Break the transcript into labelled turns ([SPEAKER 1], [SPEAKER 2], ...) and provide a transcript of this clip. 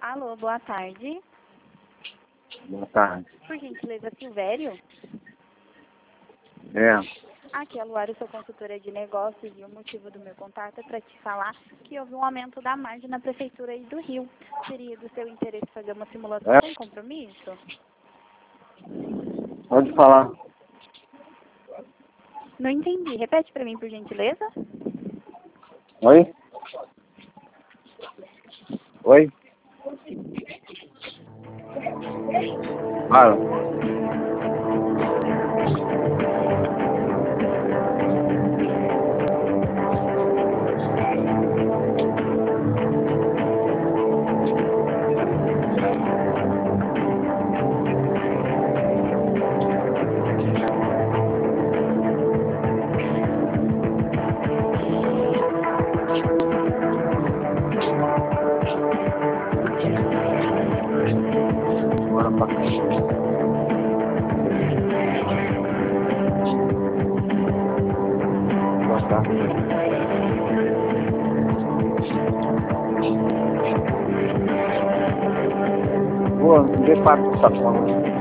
[SPEAKER 1] Alô, boa tarde.
[SPEAKER 2] Boa tarde.
[SPEAKER 1] Por gentileza, Silvério?
[SPEAKER 2] É.
[SPEAKER 1] Aqui é a Luara, eu sou consultora de negócios e o motivo do meu contato é para te falar que houve um aumento da margem na prefeitura aí do Rio. Seria do seu interesse fazer uma simulação sem compromisso?
[SPEAKER 2] Pode falar.
[SPEAKER 1] Não entendi. Repete para mim, por gentileza.
[SPEAKER 2] Oi? Oi? Fala. Bora pra cá. Boa tarde. Boa, não vê para essa forma.